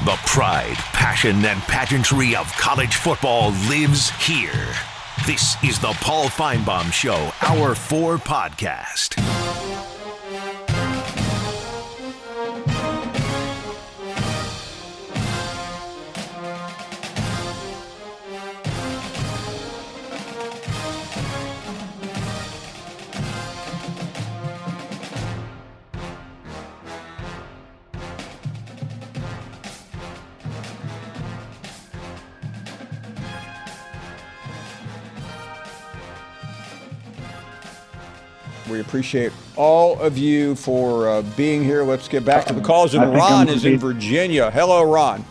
The pride, passion, and pageantry of college football lives here. This is the Paul Finebaum Show, Hour 4 podcast. We appreciate all of you for being here. Let's get back to the calls. And Ron is in Virginia. Hello, Ron.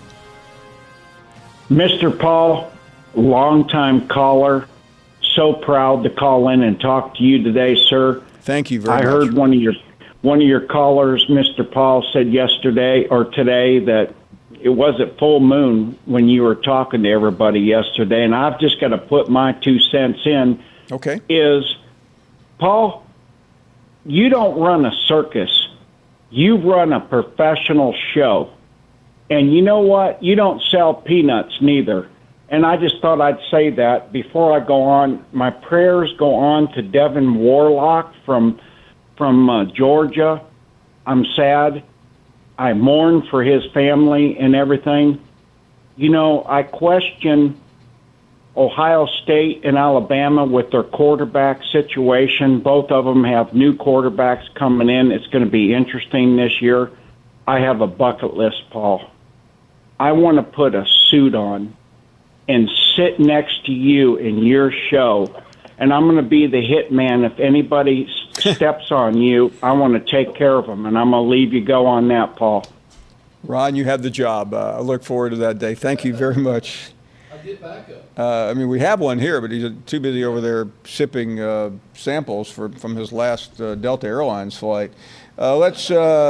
Mr. Paul, longtime caller. So proud to call in and talk to you today, sir. Thank you very much. I heard one of your callers, Mr. Paul, said yesterday or today that it was at full moon when you were talking to everybody yesterday, and I've just got to put my 2 cents in. Okay. Is, Paul, you don't run a circus. You run a professional show. And you know what? You don't sell peanuts neither. And I just thought I'd say that before I go on. My prayers go on to Devin Warlock from Georgia. I'm sad. I mourn for his family and everything. You know, I question Ohio State and Alabama with their quarterback situation. Both of them have new quarterbacks coming in. It's going to be interesting this year. I have a bucket list, Paul. I want to put a suit on and sit next to you in your show, and I'm going to be the hit man. If anybody steps on you, I want to take care of them, and I'm going to leave you go on that, Paul. Ron, you have the job. I look forward to that day. Thank you very much. Get back up. I mean, we have one here, but he's too busy over there sipping samples from his last Delta Airlines flight. Let's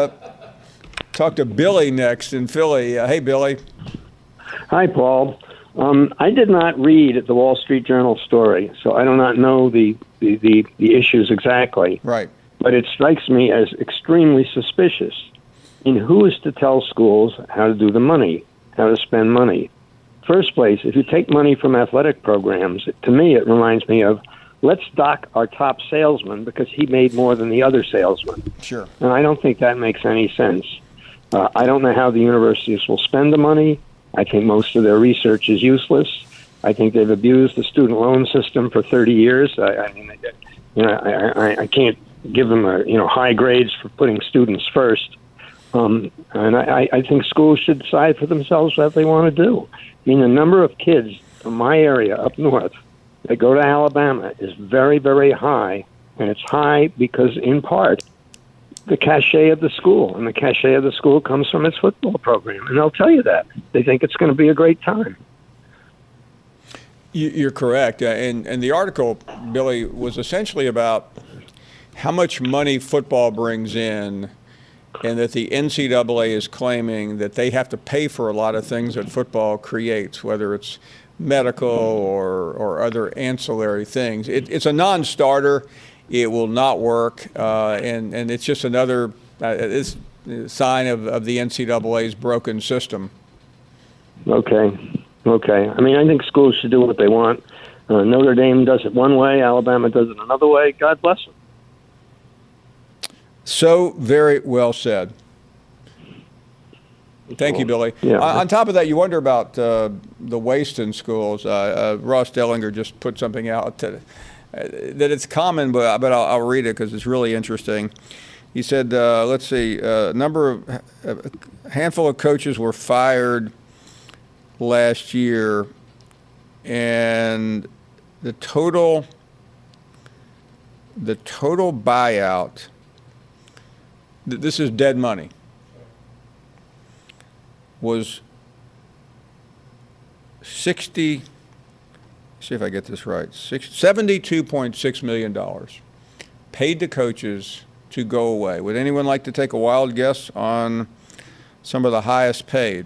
talk to Billy next in Philly. Hey, Billy. Hi, Paul. I did not read the Wall Street Journal story, so I do not know the issues exactly. Right. But it strikes me as extremely suspicious. In who is to tell schools how to do the money, how to spend money? First place, if you take money from athletic programs, to me it reminds me of, let's dock our top salesman because he made more than the other salesman. Sure. And I don't think that makes any sense. I don't know how the universities will spend the money. I think most of their research is useless. I think they've abused the student loan system for 30 years. I can't give them high grades for putting students first. And I think schools should decide for themselves what they want to do. I mean, the number of kids from my area up north that go to Alabama is very, very high, and it's high because, in part, the cachet of the school, and the cachet of the school comes from its football program, and they'll tell you that. They think it's going to be a great time. You're correct, and the article, Billy, was essentially about how much money football brings in, and that the NCAA is claiming that they have to pay for a lot of things that football creates, whether it's medical or other ancillary things. It's a non-starter. It will not work, and it's just another sign of the NCAA's broken system. Okay. I mean, I think schools should do what they want. Notre Dame does it one way, Alabama does it another way. God bless them. So very well said. Thank you, Billy. Yeah. On top of that, you wonder about the waste in schools. Ross Dellinger just put something out that it's common, but I'll read it because it's really interesting. He said, let's see, a handful of coaches were fired last year, and the total buyout, this is dead money, was see if I get this right, $72.6 million paid to coaches to go away. Would anyone like to take a wild guess on some of the highest paid?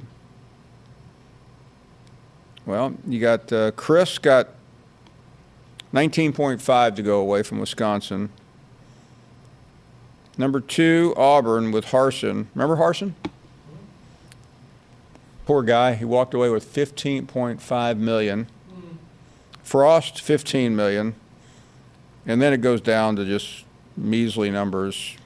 Well, you got Chris got 19.5 to go away from Wisconsin. Number 2, Auburn with Harsin. Remember Harsin? Poor guy. He walked away with $15.5 million. Frost, $15 million. And then it goes down to just measly numbers.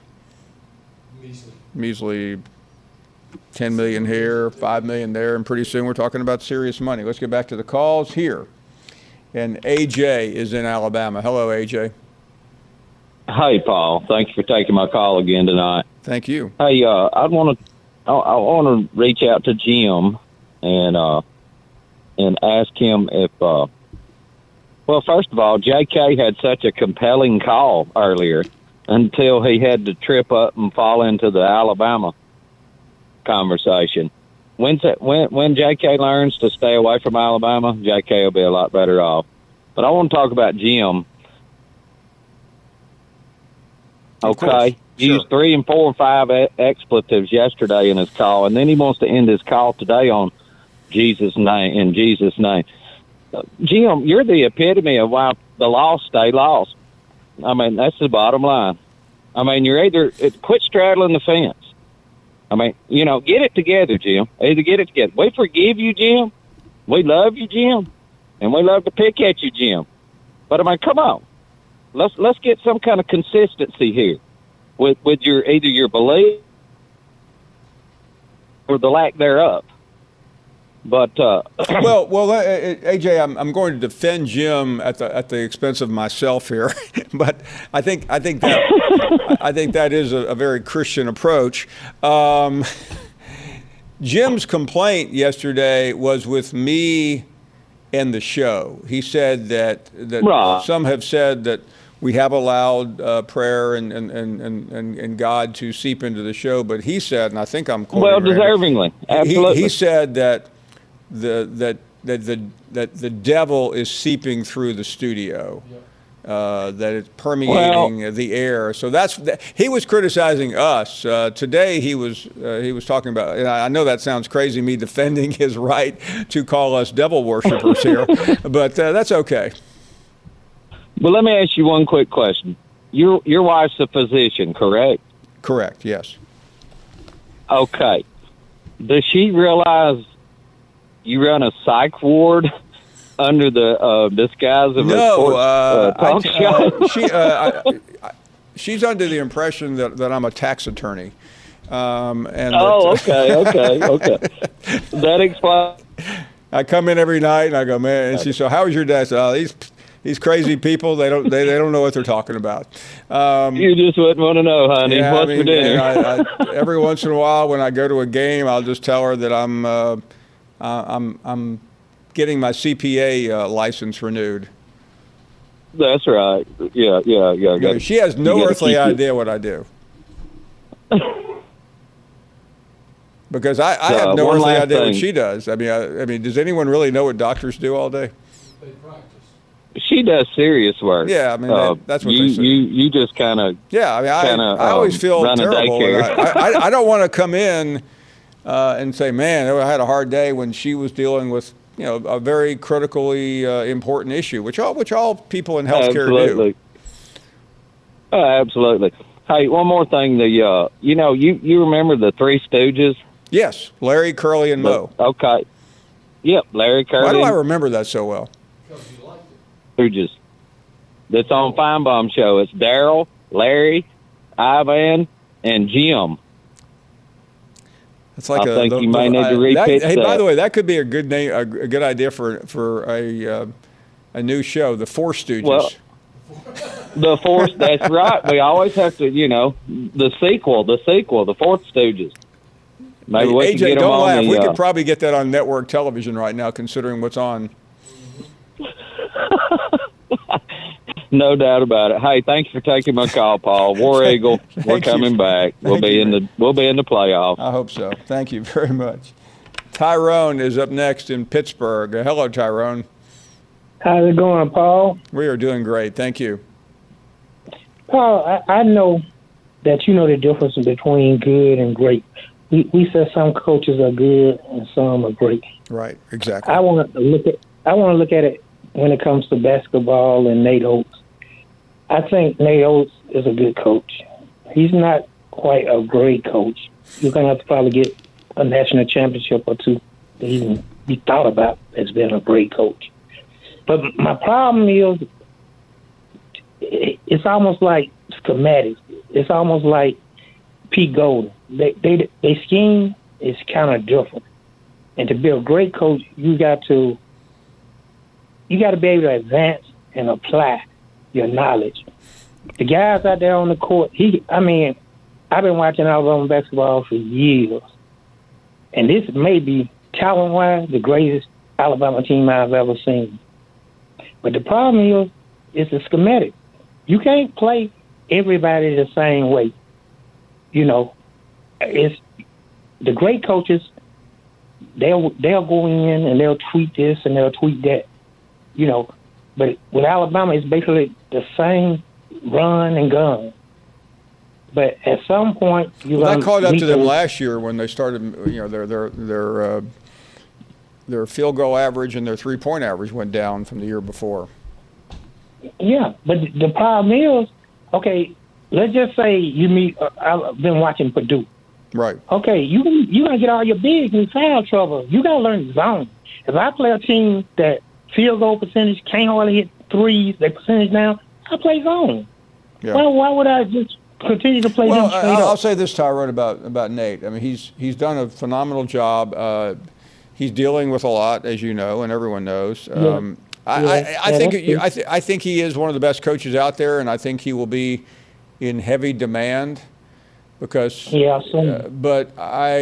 Measly $10 million here, $5 million there, and pretty soon we're talking about serious money. Let's get back to the calls here. And AJ is in Alabama. Hello, AJ. Hey, Paul. Thanks for taking my call again tonight. Thank you. Hey, I want to reach out to Jim and ask him if. Well, first of all, J.K. had such a compelling call earlier until he had to trip up and fall into the Alabama conversation. When J.K. learns to stay away from Alabama, J.K. will be a lot better off. But I want to talk about Jim. Okay. He used 3 and 4 and 5 expletives yesterday in his call, and then he wants to end his call today on Jesus' name, in Jesus' name. Jim, you're the epitome of why the lost stay lost. I mean, that's the bottom line. I mean, you're either quit straddling the fence. I mean, get it together, Jim. Either get it together. We forgive you, Jim. We love you, Jim, and we love to pick at you, Jim. But I mean, come on. Let's get some kind of consistency here with either your belief or the lack thereof. But well, AJ, I'm going to defend Jim at the expense of myself here, but I think that is a very Christian approach. Jim's complaint yesterday was with me and the show. He said that right. Some have said that we have allowed prayer and God to seep into the show, but he said, and I think I'm quoting well deservingly, absolutely. He said that the devil is seeping through the studio, that it's permeating the air. So he was criticizing us today. He was talking about. And I know that sounds crazy, me defending his right to call us devil worshipers here, but that's okay. But let me ask you one quick question. Your wife's a physician, correct? Correct. Yes. Okay. Does she realize you run a psych ward under the disguise of a sports talk show? She's under the impression that I'm a tax attorney. Okay. That explains. I come in every night and I go, man, and she said, "How was your day?" I said, these crazy people, they don't know what they're talking about. You just wouldn't want to know, honey. Yeah, What's for dinner? I, every once in a while, when I go to a game, I'll just tell her that I'm getting my CPA license renewed. That's right. Yeah. She has no earthly idea what I do. Because I have no earthly idea what she does. I mean, does anyone really know what doctors do all day? They practice. She does serious work. Yeah, I mean, that's what they say. You just kind of. Yeah, I mean, I always feel terrible. I don't want to come in and say, man, I had a hard day when she was dealing with, a very critically important issue, which all people in healthcare do. Absolutely. Hey, one more thing. You remember the Three Stooges? Yes, Larry, Curly, and Moe. Okay. Yep, Larry, Curly. Why do I remember that so well? Because you liked it. Stooges. That's on Feinbaum Show. It's Daryl, Larry, Ivan, and Jim. It's like I think you may need to repeat that. Hey, by the way, that could be a good name, a good idea for a new show, The Four Stooges. Well, the Fourth. That's right. We always have to, the sequel, The Fourth Stooges. Maybe we AJ, can get them don't laugh. on We could probably get that on network television right now, considering what's on. No doubt about it. Hey, thanks for taking my call, Paul. War Eagle, we're coming back. We'll be in the playoffs. I hope so. Thank you very much. Tyrone is up next in Pittsburgh. Hello, Tyrone. How's it going, Paul? We are doing great. Thank you. Paul, I know that you know the difference between good and great. We said some coaches are good and some are great. Right, exactly. I want to look at it when it comes to basketball and Nate Oates. I think Nate Oates is a good coach. He's not quite a great coach. You're going to have to probably get a national championship or two even be thought about as being a great coach. But my problem is, it's almost like schematics. It's almost like Pete Golden. They scheme is kind of different. And to be a great coach, you got to be able to advance and apply your knowledge. The guys out there on the court, I've been watching Alabama basketball for years. And this may be, talent-wise, the greatest Alabama team I've ever seen. But the problem is, it's a schematic. You can't play everybody the same way. You know, it's the great coaches, they'll go in and they'll tweak this and they'll tweak that. You know, but with Alabama, it's basically the same run and gun. But at some point, that caught up to them last year when they started. You know, their field goal average and their 3-point average went down from the year before. Yeah, but the problem is, okay, let's just say you meet. I've been watching Purdue. Right. Okay, you gonna get all your bigs in foul trouble. You gotta learn zone. If I play a team that field goal percentage can't hardly hit threes, their percentage now, I play zone. Yeah. Why would I just continue to play them straight I'll up? say this, Tyrone, about Nate. I mean, he's done a phenomenal job. He's dealing with a lot, as you know, and everyone knows. I think he is one of the best coaches out there, and I think he will be in heavy demand because. Yeah. But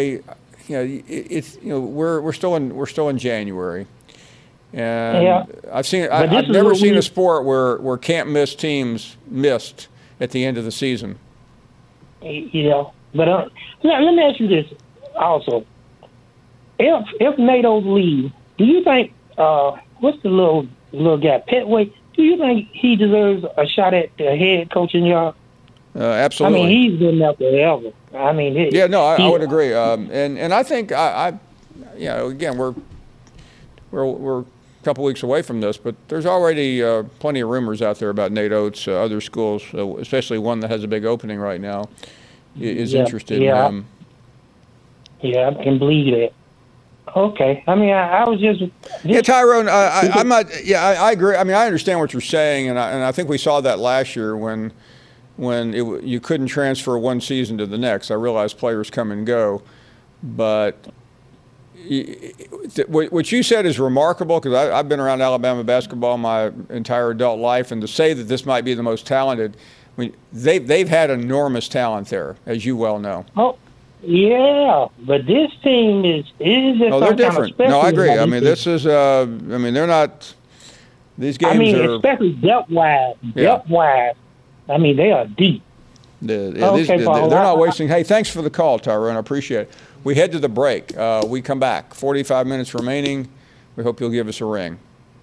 we're still in January, and I've never seen a sport where can't miss teams missed at the end of the season. Yeah, but let me ask you this also. If Nato leaves, do you think what's the little guy, Petway? Do you think he deserves a shot at the head coaching job? Absolutely. I mean, he's been there forever. I mean, I would agree. And I think again, we're a couple weeks away from this, but there's already plenty of rumors out there about Nate Oates. Other schools, especially one that has a big opening right now, is interested in him. Yeah, I can believe that. Okay. I mean, I was just. Yeah, Tyrone, I'm not. Yeah, I agree. I mean, I understand what you're saying, and I think we saw that last year when you couldn't transfer one season to the next. I realize players come and go, but what you said is remarkable because I've been around Alabama basketball my entire adult life, and to say that this might be the most talented, I mean, they've had enormous talent there, as you well know. Oh. Yeah, but this team is they're different. No, I agree. I mean, this is. I mean, they're not. These games I mean, are especially depth-wise. Depth-wise, I mean, they are deep. They're not wasting. Hey, thanks for the call, Tyrone. I appreciate it. We head to the break. We come back. 45 minutes remaining. We hope you'll give us a ring.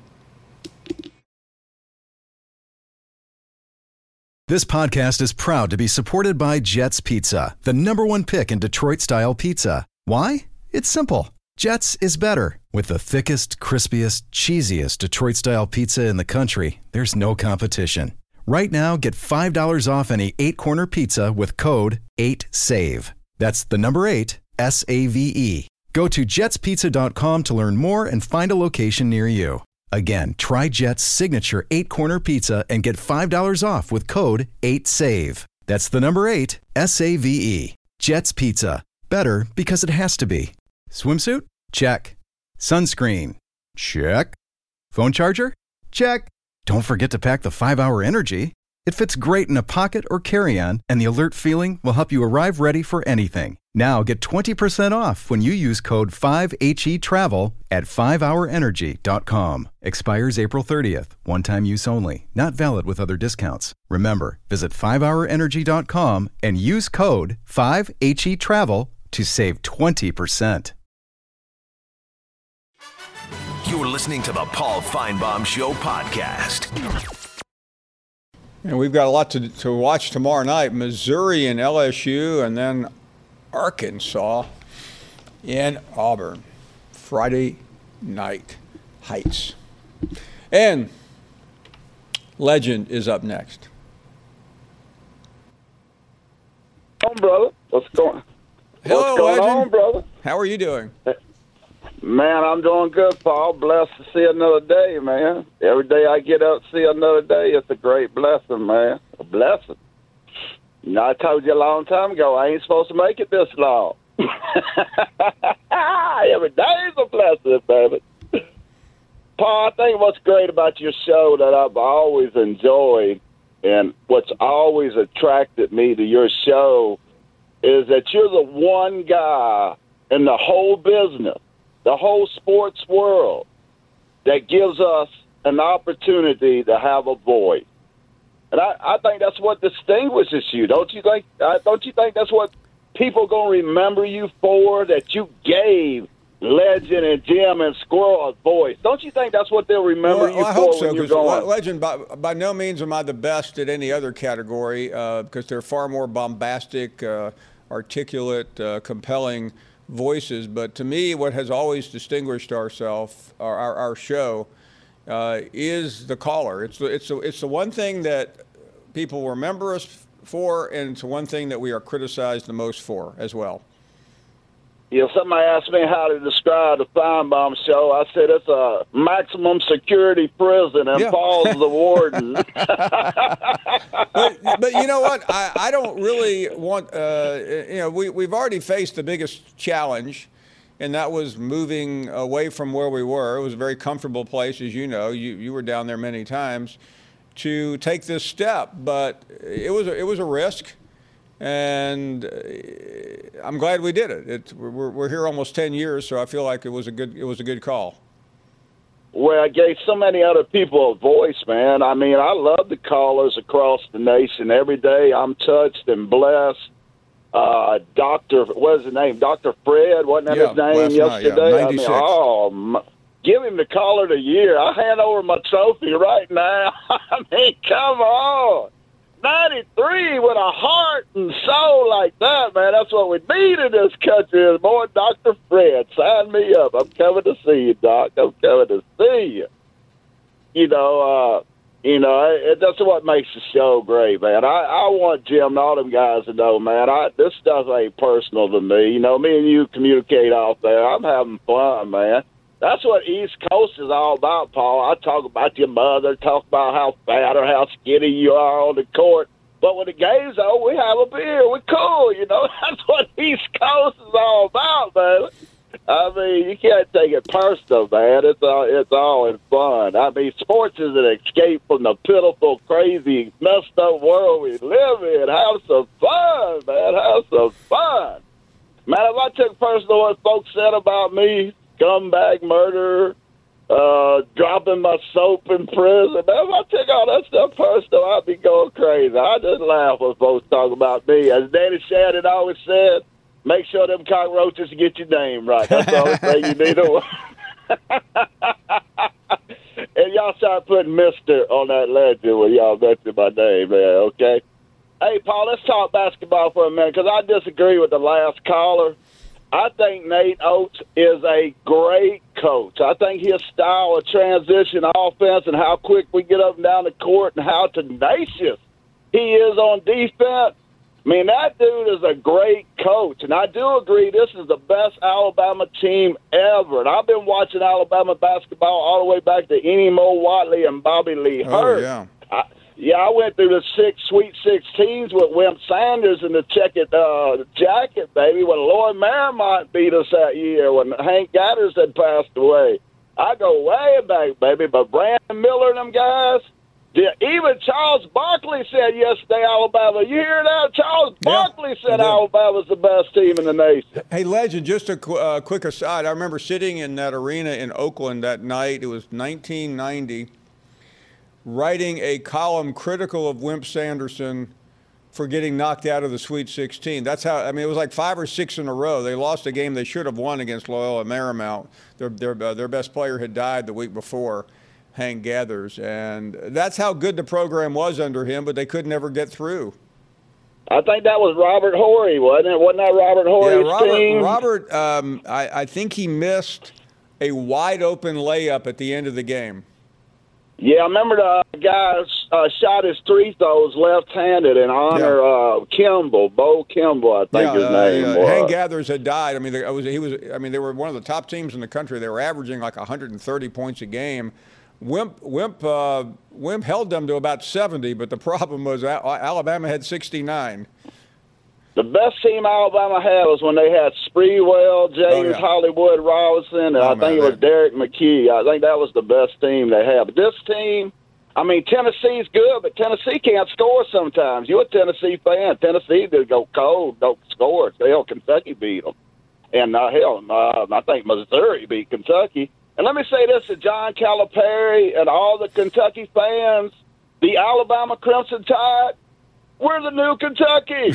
This podcast is proud to be supported by Jets Pizza, the #1 pick in Detroit-style pizza. Why? It's simple. Jets is better. With the thickest, crispiest, cheesiest Detroit-style pizza in the country, there's no competition. Right now, get $5 off any 8-corner pizza with code 8SAVE. That's the number 8, SAVE. Go to jetspizza.com to learn more and find a location near you. Again, try Jet's signature 8-corner pizza and get $5 off with code 8SAVE. That's the number 8, SAVE. Jet's Pizza. Better because it has to be. Swimsuit? Check. Sunscreen? Check. Phone charger? Check. Don't forget to pack the 5-Hour Energy. It fits great in a pocket or carry-on, and the alert feeling will help you arrive ready for anything. Now get 20% off when you use code 5HETRAVEL at 5hourenergy.com. Expires April 30th. One-time use only. Not valid with other discounts. Remember, visit 5hourenergy.com and use code 5HETRAVEL to save 20%. You're listening to the Paul Feinbaum Show podcast. And we've got a lot to watch tomorrow night. Missouri and LSU, and then Arkansas in Auburn. Friday night Heights. And Legend is up next. Brother, what's going Hello, Legend. On, brother? How are you doing? Man, I'm doing good, Paul. Blessed to see another day, man. Every day I get up to see another day, it's a great blessing, man. A blessing. You know, I told you a long time ago, I ain't supposed to make it this long. Every day is a blessing, baby. Paul, I think what's great about your show that I've always enjoyed and what's always attracted me to your show is that you're the one guy in the whole business, the whole sports world, that gives us an opportunity to have a voice. And I think that's what distinguishes you. Don't you think that's what people are going to remember you for, that you gave Legend and Jim and Squirrel a voice? Don't you think that's what they'll remember you for? I hope so, when you're going? Legend, by no means am I the best at any other category because they're far more bombastic, articulate, compelling voices. But to me, what has always distinguished our show is the caller. It's the one thing that people remember us for, and it's the one thing that we are criticized the most for as well. Yeah, somebody asked me how to describe the Feinbaum show. I said it's a maximum security prison, and Paul's the warden. but you know what? I don't really want. We've already faced the biggest challenge, and that was moving away from where we were. It was a very comfortable place, as you know. You were down there many times to take this step, but it was a risk. And I'm glad we did it. We're here almost 10 years, so I feel like it was a good call. Well, I gave so many other people a voice, man. I mean, I love the callers across the nation. Every day I'm touched and blessed. What is his name? Dr. Fred, wasn't that his name yesterday? Night, yeah, 96. Give him the caller of the year. I hand over my trophy right now. I mean, come on. 93 with a heart and soul like that, man. That's what we need in this country is more Dr. Fred. Sign me up. I'm coming to see you, Doc. I'm coming to see you. That's what makes the show great, man. I want Jim and all them guys to know, man, this stuff ain't personal to me. You know, me and you communicate out there. I'm having fun, man. That's what East Coast is all about, Paul. I talk about your mother, talk about how fat or how skinny you are on the court. But when the game's over, we have a beer. We're cool, you know. That's what East Coast is all about, man. I mean, you can't take it personal, man. It's all in fun. I mean, sports is an escape from the pitiful, crazy, messed up world we live in. Have some fun, man. Have some fun. Man, if I took personal what folks said about me, scumbag murderer, dropping my soap in prison. If I took all that stuff personal, I'd be going crazy. I just laugh when folks talk about me. As Danny Shannon always said, make sure them cockroaches get your name right. That's the only thing you need to And y'all start putting Mr. on that legend when y'all mention my name, man, okay? Hey, Paul, let's talk basketball for a minute because I disagree with the last caller. I think Nate Oates is a great coach. I think his style of transition offense and how quick we get up and down the court and how tenacious he is on defense. I mean, that dude is a great coach. And I do agree this is the best Alabama team ever. And I've been watching Alabama basketball all the way back to Enimo Watley and Bobby Lee Hurt. Oh, yeah. I went through the Sweet 16s with Wimp Sanders in the checkered jacket, baby, when Lloyd Marymount beat us that year, when Hank Gathers had passed away. I go way back, baby, but Brandon Miller and them guys, even Charles Barkley said yesterday, Alabama. You hear that? Charles Barkley said Alabama's the best team in the nation. Hey, Legend, just a quick aside. I remember sitting in that arena in Oakland that night. It was 1990. Writing a column critical of Wimp Sanderson for getting knocked out of the Sweet 16. That's how, I mean, it was like 5 or 6 in a row. They lost a game they should have won against Loyola Marymount. Their best player had died the week before, Hank Gathers. And that's how good the program was under him, but they could never get through. I think that was Robert Horry, wasn't it? Wasn't that Robert Horry's team? Robert, I think he missed a wide-open layup at the end of the game. Yeah, I remember the guy shot his three throws left-handed in honor Kimball, Bo Kimball, I think his name was. Hank Gathers had died. I mean, they were one of the top teams in the country. They were averaging like 130 points a game. Wimp held them to about 70, but the problem was Alabama had 69. The best team Alabama had was when they had Sprewell, James Hollywood Robinson, and I think it was Derek McKee. I think that was the best team they had. But this team, I mean, Tennessee's good, but Tennessee can't score sometimes. You're a Tennessee fan. Tennessee did go cold, don't score. Hell, Kentucky beat them. And I think Missouri beat Kentucky. And let me say this to John Calipari and all the Kentucky fans, the Alabama Crimson Tide, we're the new Kentucky.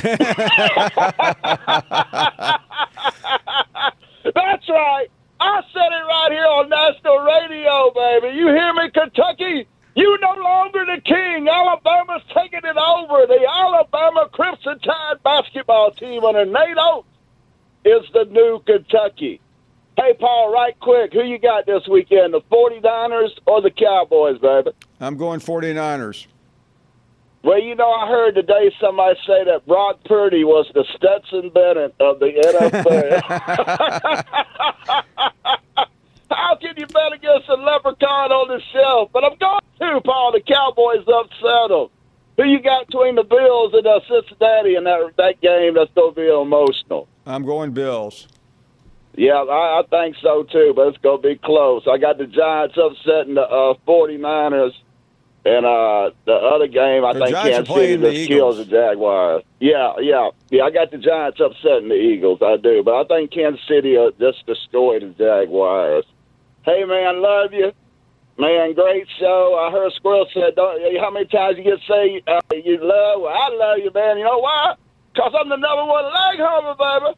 That's right. I said it right here on national radio, baby. You hear me, Kentucky? You no longer the king. Alabama's taking it over. The Alabama Crimson Tide basketball team under Nate Oates is the new Kentucky. Hey, Paul, right quick, who you got this weekend, the 49ers or the Cowboys, baby? I'm going 49ers. Well, you know, I heard today somebody say that Brock Purdy was the Stetson Bennett of the NFL. How can you bet against a leprechaun on the shelf? But I'm going to, Paul. The Cowboys upset them. Who you got between the Bills and Cincinnati in that game that's going to be emotional? I'm going Bills. Yeah, I think so, too, but it's going to be close. I got the Giants upsetting the 49ers. And the other game, I think Kansas City just kills the Jaguars. Yeah. I got the Giants upsetting the Eagles. I do. But I think Kansas City just destroyed the Jaguars. Hey, man, love you. Man, great show. I heard Squirrel said, how many times you get to say you love? Well, I love you, man. You know why? Because I'm the number one leg hummer, baby.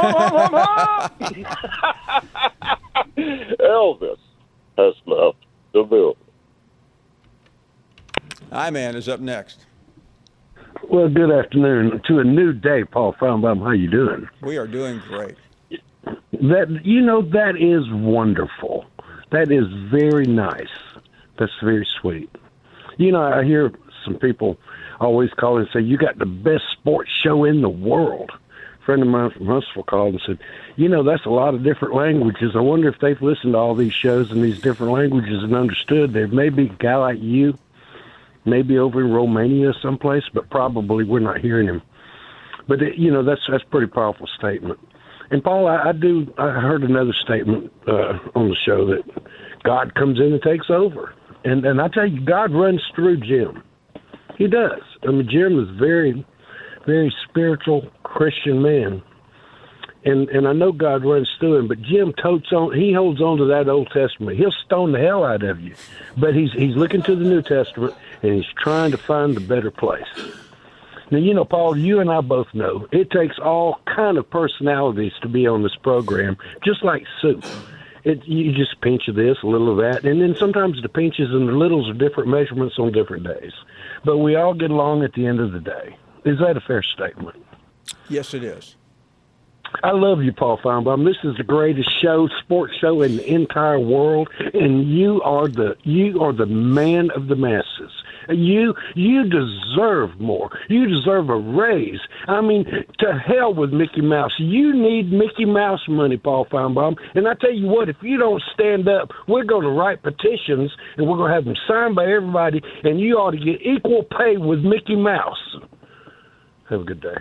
Elvis has left the building. I-Man is up next. Well, good afternoon to a new day, Paul Feinbaum. How you doing? We are doing great. That is wonderful. That is very nice. That's very sweet. You know, I hear some people always call and say, you got the best sports show in the world. A friend of mine from Huntsville called and said, that's a lot of different languages. I wonder if they've listened to all these shows in these different languages and understood. There may be a guy like you, maybe over in Romania someplace, but probably we're not hearing him. But, that's a pretty powerful statement. And, Paul, I heard another statement on the show that God comes in and takes over. And I tell you, God runs through Jim. He does. I mean, Jim is very, very spiritual Christian man. And I know God runs through him, but Jim he holds on to that Old Testament. He'll stone the hell out of you. But he's looking to the New Testament, and he's trying to find the better place. Now, Paul, you and I both know it takes all kind of personalities to be on this program, just like soup. You just pinch of this, a little of that, and then sometimes the pinches and the littles are different measurements on different days. But we all get along at the end of the day. Is that a fair statement? Yes, it is. I love you, Paul Feinbaum. This is the greatest sports show in the entire world, and you are the man of the masses. You deserve more. You deserve a raise. I mean, to hell with Mickey Mouse. You need Mickey Mouse money, Paul Feinbaum. And I tell you what, if you don't stand up, we're going to write petitions, and we're going to have them signed by everybody, and you ought to get equal pay with Mickey Mouse. Have a good day.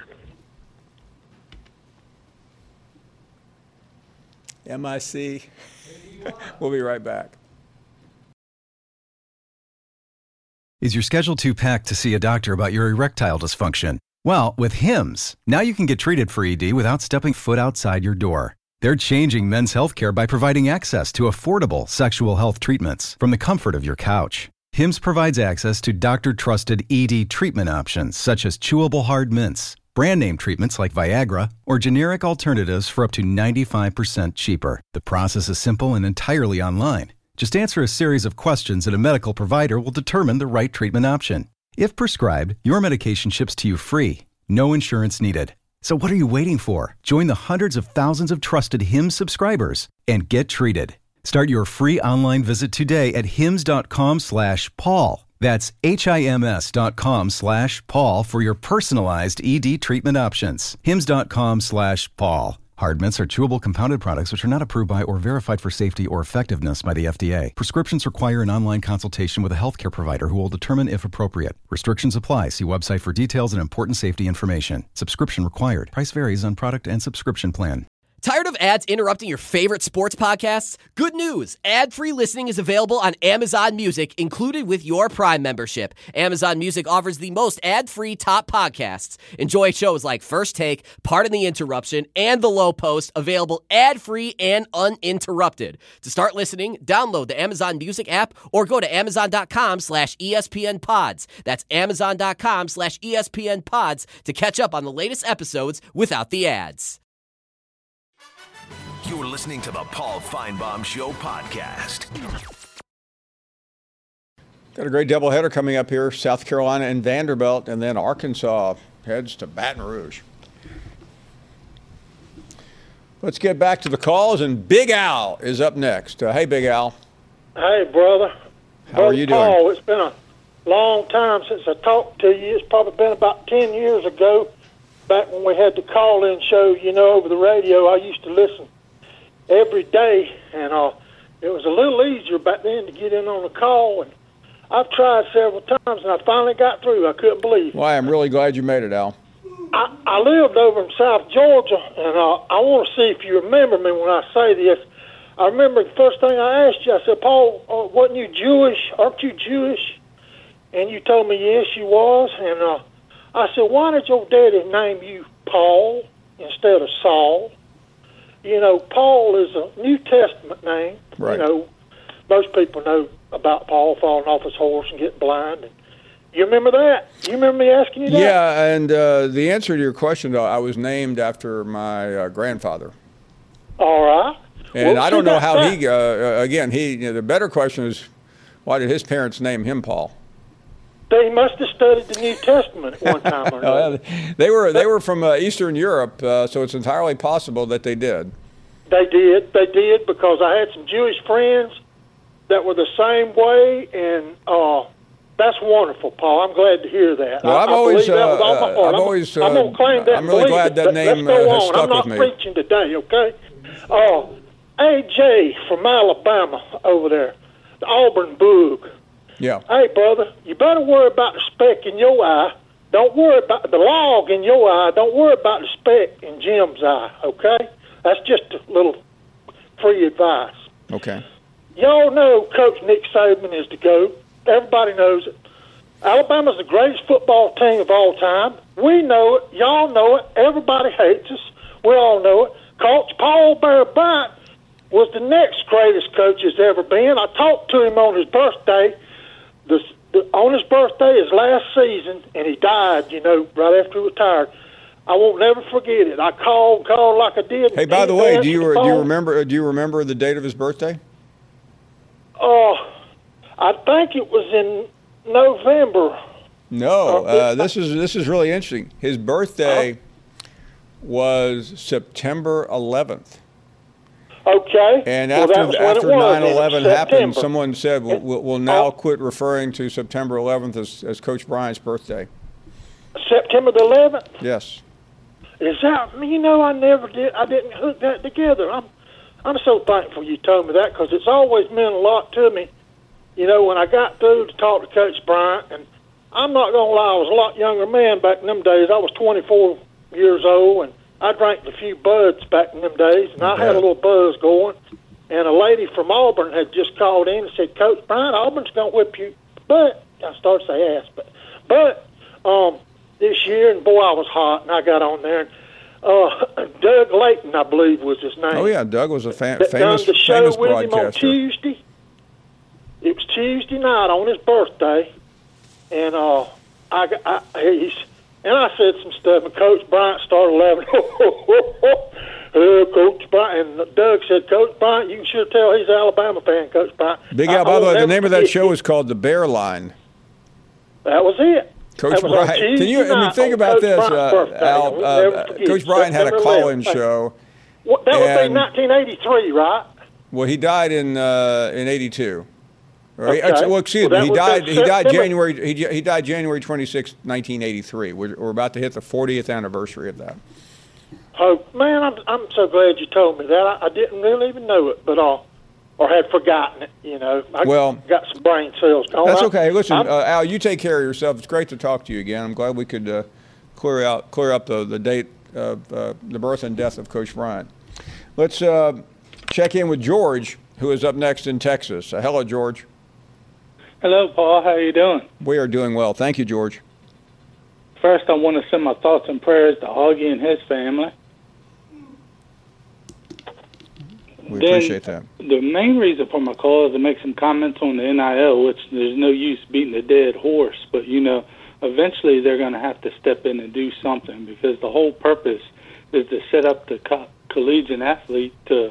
MIC. We'll be right back. Is your schedule too packed to see a doctor about your erectile dysfunction? Well, with Hims, now you can get treated for ED without stepping foot outside your door. They're changing men's healthcare by providing access to affordable sexual health treatments from the comfort of your couch. Hims provides access to doctor-trusted ED treatment options such as chewable hard mints, brand name treatments like Viagra, or generic alternatives for up to 95% cheaper. The process is simple and entirely online. Just answer a series of questions and a medical provider will determine the right treatment option. If prescribed, your medication ships to you free. No insurance needed. So what are you waiting for? Join the hundreds of thousands of trusted Hims subscribers and get treated. Start your free online visit today at hims.com/Paul. That's HIMS.com/Paul for your personalized ED treatment options. hims.com/Paul. Hard mints are chewable compounded products which are not approved by or verified for safety or effectiveness by the FDA. Prescriptions require an online consultation with a healthcare provider who will determine if appropriate. Restrictions apply. See website for details and important safety information. Subscription required. Price varies on product and subscription plan. Tired of ads interrupting your favorite sports podcasts? Good news! Ad-free listening is available on Amazon Music, included with your Prime membership. Amazon Music offers the most ad-free top podcasts. Enjoy shows like First Take, Pardon the Interruption, and The Low Post, available ad-free and uninterrupted. To start listening, download the Amazon Music app or go to Amazon.com/ESPN Pods. That's Amazon.com/ESPN Pods to catch up on the latest episodes without the ads. You're listening to the Paul Feinbaum Show podcast. Got a great doubleheader coming up here. South Carolina and Vanderbilt, and then Arkansas heads to Baton Rouge. Let's get back to the calls, and Big Al is up next. Hey, Big Al. Hey, brother. How are you doing? Paul, it's been a long time since I talked to you. It's probably been about 10 years ago, back when we had the call-in show, over the radio. I used to listen every day, and it was a little easier back then to get in on the call, and I've tried several times, and I finally got through. I couldn't believe it. Well, I'm really glad you made it, Al. I lived over in South Georgia, and I want to see if you remember me when I say this. I remember the first thing I asked you, I said, Paul, wasn't you Jewish? Aren't you Jewish? And you told me, yes, you was, and I said, why did your daddy name you Paul instead of Saul? Paul is a New Testament name. Right. Most people know about Paul falling off his horse and getting blind. And you remember that? You remember me asking you that? Yeah, and the answer to your question, though, I was named after my grandfather. All right. And I don't know how the better question is, why did his parents name him Paul? They must have studied the New Testament at one time or another. They were from Eastern Europe, so it's entirely possible that they did. They did, because I had some Jewish friends that were the same way, and that's wonderful, Paul. I'm glad to hear that. Well, I'm really glad that name has stuck with me. I'm not preaching today, okay? AJ from Alabama over there, the Auburn Boog. Yeah. Hey, brother, you better worry about the speck in your eye. Don't worry about the log in your eye. Don't worry about the speck in Jim's eye, okay? That's just a little free advice. Okay. Y'all know Coach Nick Saban is the GOAT. Everybody knows it. Alabama's the greatest football team of all time. We know it. Y'all know it. Everybody hates us. We all know it. Coach Paul Bear Bryant was the next greatest coach there's ever been. I talked to him on his birthday. On his birthday, his last season, and he died, right after he retired. I won't never forget it. I called like I did. Hey, by the way, do you remember the date of his birthday? I think it was in November. No, this is really interesting. His birthday was September 11th. Okay. And after 9/11 happened, someone said, we'll now quit referring to September 11th as Coach Bryant's birthday. September the 11th? Yes. Is that, I never did. I didn't hook that together. I'm so thankful you told me that, because it's always meant a lot to me, when I got through to talk to Coach Bryant. And I'm not going to lie, I was a lot younger man back in them days. I was 24 years old, and I drank a few buds back in them days, and I had a little buzz going. And a lady from Auburn had just called in and said, Coach Bryant, Auburn's going to whip you. But I started to say ass, but this year, and boy, I was hot, and I got on there. And Doug Layton, I believe, was his name. Oh yeah, Doug was a famous done the show with broadcaster. him on Tuesday. It was Tuesday night on his birthday, and I said some stuff, and Coach Bryant started laughing. Coach Bryant, and Doug said, Coach Bryant, you can sure tell he's an Alabama fan, Coach Bryant. Big Al, by the way, the name of that show is called The Bear Line. That was it. Coach Bryant, can you think about this, Al? Coach Bryant had a call-in show. That would be 1983, right? Well, he died in '82. Okay. Well, excuse me. He died January. He died January 26, 1983. We're about to hit the 40th anniversary of that. Oh man, I'm so glad you told me that. I didn't really even know it, but or had forgotten it. I got some brain cells going. That's okay. Listen, Al, you take care of yourself. It's great to talk to you again. I'm glad we could clear up the date of the birth and death of Coach Bryant. Let's check in with George, who is up next in Texas. Hello, George. Hello, Paul. How are you doing? We are doing well. Thank you, George. First, I want to send my thoughts and prayers to Augie and his family. We appreciate that. The main reason for my call is to make some comments on the NIL, which there's no use beating a dead horse. But, eventually they're going to have to step in and do something, because the whole purpose is to set up the collegiate athlete to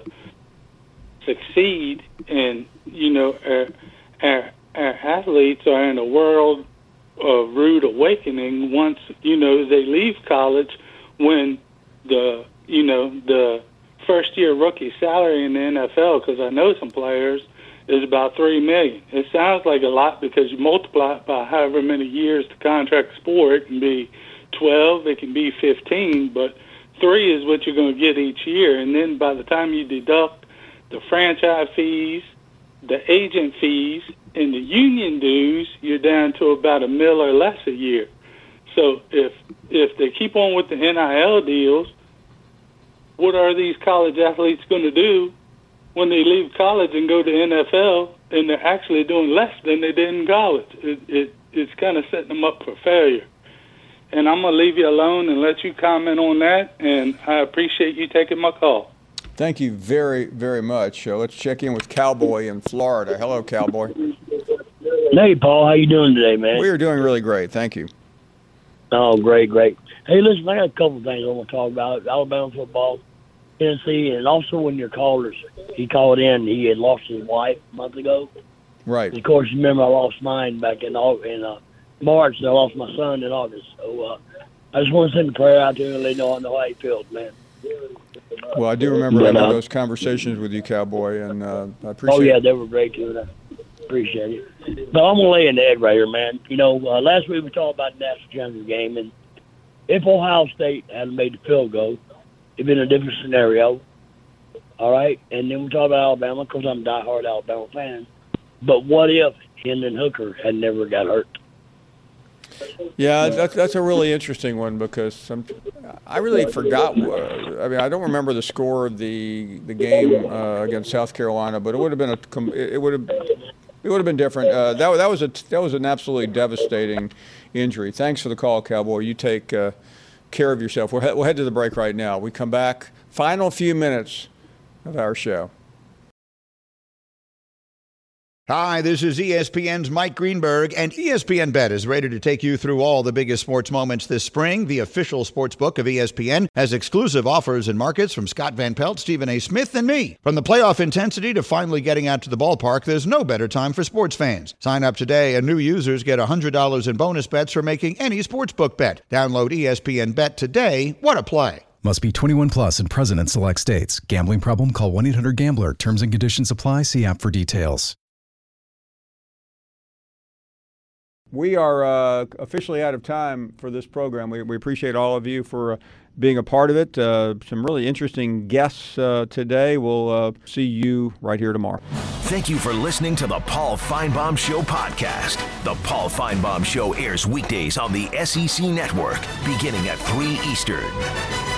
succeed. And, our athletes are in a world of rude awakening once, they leave college, when the first-year rookie salary in the NFL, because I know some players, is about $3 million. It sounds like a lot because you multiply it by however many years the contract's for. It can be 12, it can be 15, but 3 is what you're going to get each year. And then by the time you deduct the franchise fees, the agent fees, and the union dues, you're down to about $1 million or less a year. So if they keep on with the NIL deals, what are these college athletes going to do when they leave college and go to NFL, and they're actually doing less than they did in college? It's kind of setting them up for failure. And I'm going to leave you alone and let you comment on that, and I appreciate you taking my call. Thank you very, very much. Let's check in with Cowboy in Florida. Hello, Cowboy. Hey, Paul. How you doing today, man? We are doing really great. Thank you. Oh, great. Hey, listen, I got a couple of things I want to talk about. Alabama football, Tennessee, and also when your callers, he called in, he had lost his wife a month ago. Right. And of course, you remember I lost mine back in March, and I lost my son in August. So I just want to send a prayer out to him and let him know I know how he feels, man. Well, I do remember having those conversations with you, Cowboy, and I appreciate it. Oh, yeah, they were great, too, and I appreciate it. But I'm going to lay in the egg right here, man. Last week we talked about the national championship game, and if Ohio State hadn't made the field goal, it'd been a different scenario. All right? And then we talked about Alabama, because I'm a diehard Alabama fan. But what if Hendon Hooker had never got hurt? Yeah, that's a really interesting one, because I really forgot. I don't remember the score of the game against South Carolina, but it would have been different. That was an absolutely devastating injury. Thanks for the call, Cowboy. You take care of yourself. We'll head to the break right now. We come back. Final few minutes of our show. Hi, this is ESPN's Mike Greenberg, and ESPN Bet is ready to take you through all the biggest sports moments this spring. The official sports book of ESPN has exclusive offers and markets from Scott Van Pelt, Stephen A. Smith, and me. From the playoff intensity to finally getting out to the ballpark, there's no better time for sports fans. Sign up today, and new users get $100 in bonus bets for making any sportsbook bet. Download ESPN Bet today. What a play. Must be 21 plus and present in select states. Gambling problem? Call 1-800-GAMBLER. Terms and conditions apply. See app for details. We are officially out of time for this program. We appreciate all of you for being a part of it. Some really interesting guests today. We'll see you right here tomorrow. Thank you for listening to the Paul Feinbaum Show podcast. The Paul Feinbaum Show airs weekdays on the SEC Network, beginning at 3 Eastern.